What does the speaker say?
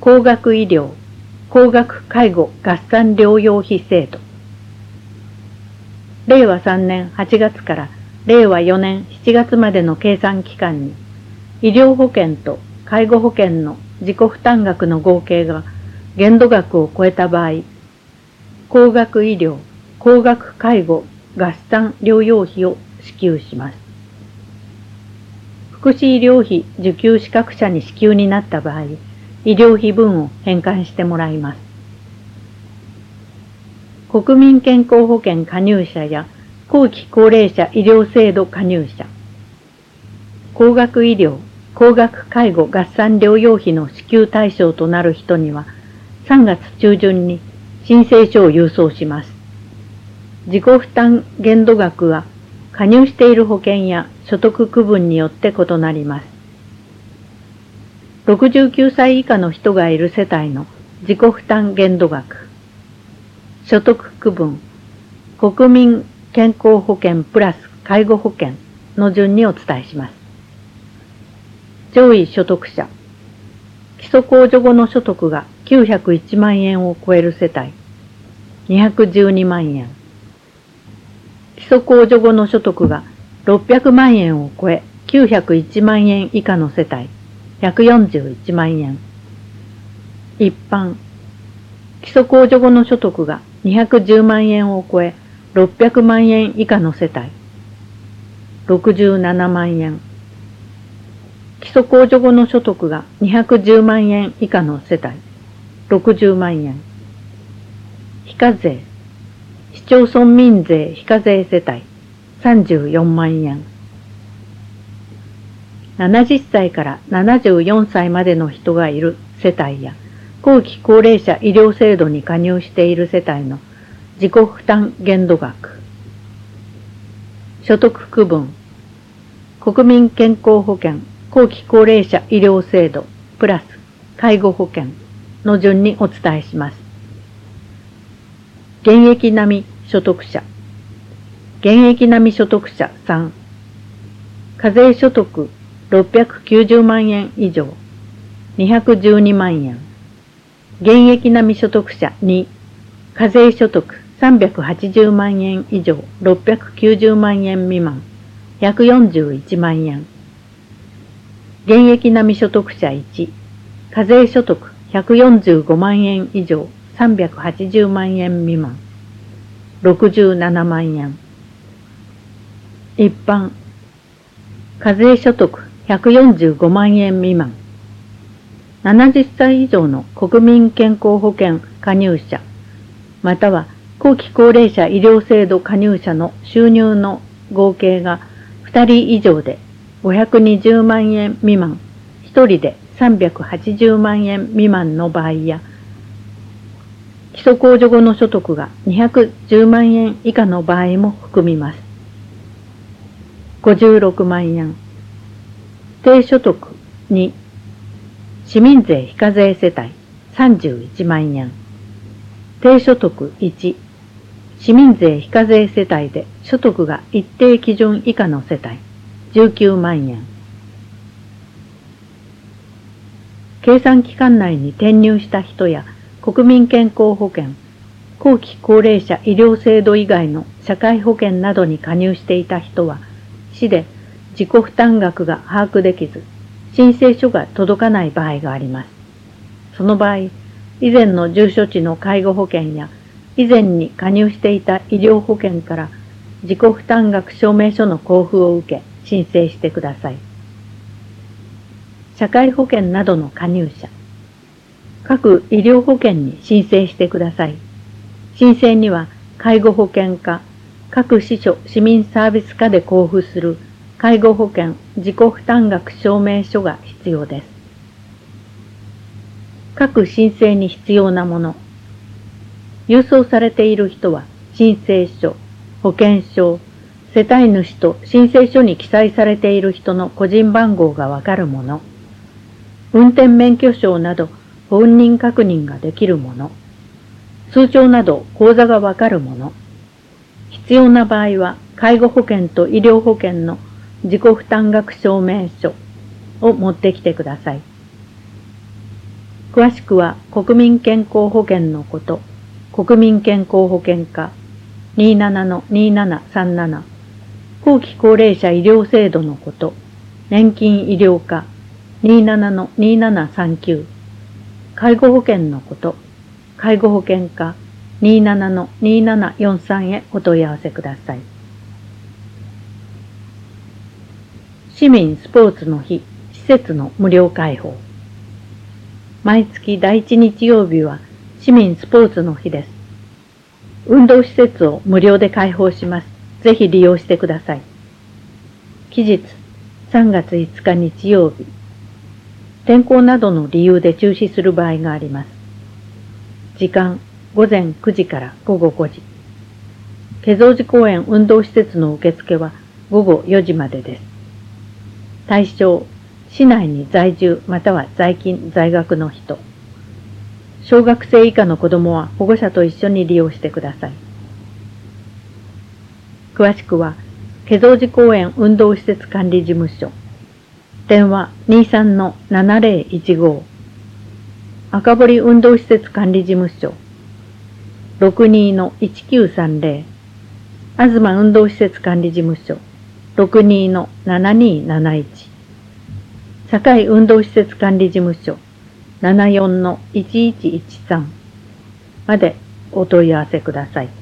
高額医療、高額介護合算療養費制度。令和3年8月から令和4年7月までの計算期間に、医療保険と介護保険の自己負担額の合計が限度額を超えた場合、高額医療、高額介護合算療養費を支給します。福祉医療費受給資格者に支給になった場合、医療費分を返還してもらいます。国民健康保険加入者や後期高齢者医療制度加入者、高額医療、高額介護合算療養費の支給対象となる人には、3月中旬に申請書を郵送します。自己負担限度額は加入している保険や所得区分によって異なります。69歳以下の人がいる世帯の自己負担限度額、所得区分、国民健康保険プラス介護保険の順にお伝えします。上位所得者、基礎控除後の所得が901万円を超える世帯、212万円。基礎控除後の所得が600万円を超え901万円以下の世帯、141万円。一般、基礎控除後の所得が210万円を超え600万円以下の世帯、67万円。基礎控除後の所得が210万円以下の世帯、60万円。非課税、市町村民税非課税世帯、34万円。70歳から74歳までの人がいる世帯や、後期高齢者医療制度に加入している世帯の自己負担限度額。所得区分、国民健康保険後期高齢者医療制度プラス介護保険の順にお伝えします。現役並み所得者、現役並み所得者3、課税所得690万円以上、212万円。現役並み所得者2、課税所得380万円以上、690万円未満、141万円。現役並み所得者1、課税所得145万円以上、380万円未満、67万円。一般、課税所得145万円未満。70歳以上の国民健康保険加入者、または後期高齢者医療制度加入者の収入の合計が2人以上で520万円未満、1人で380万円未満の場合や、基礎控除後の所得が210万円以下の場合も含みます。56万円。低所得2、市民税非課税世帯31万円。低所得1、市民税非課税世帯で所得が一定基準以下の世帯19万円。計算期間内に転入した人や国民健康保険、後期高齢者医療制度以外の社会保険などに加入していた人は、市で自己負担額が把握できず、申請書が届かない場合があります。その場合、以前の住所地の介護保険や以前に加入していた医療保険から自己負担額証明書の交付を受け申請してください。社会保険などの加入者、各医療保険に申請してください。申請には介護保険課、各支所市民サービス課で交付する介護保険自己負担額証明書が必要です。各申請に必要なもの。郵送されている人は申請書、保険証、世帯主と申請書に記載されている人の個人番号がわかるもの。運転免許証など本人確認ができるもの。通帳など口座がわかるもの。必要な場合は介護保険と医療保険の自己負担額証明書を持ってきてください。 詳しくは国民健康保険のこと、国民健康保険課 27-2737、後期高齢者医療制度のこと、年金医療課 27-2739、介護保険のこと、介護保険課 27-2743 へお問い合わせください。市民スポーツの日、施設の無料開放。毎月第1日曜日は市民スポーツの日です。運動施設を無料で開放します。ぜひ利用してください。期日3月5日日曜日。天候などの理由で中止する場合があります。時間午前9時から午後5時。華蔵寺公園運動施設の受付は午後4時までです。対象、市内に在住または在勤在学の人。小学生以下の子どもは保護者と一緒に利用してください。詳しくは、華蔵寺公園運動施設管理事務所。電話 23-7015。赤堀運動施設管理事務所。62-1930。東運動施設管理事務所。62-7271。堺運動施設管理事務所 74-1113 までお問い合わせください。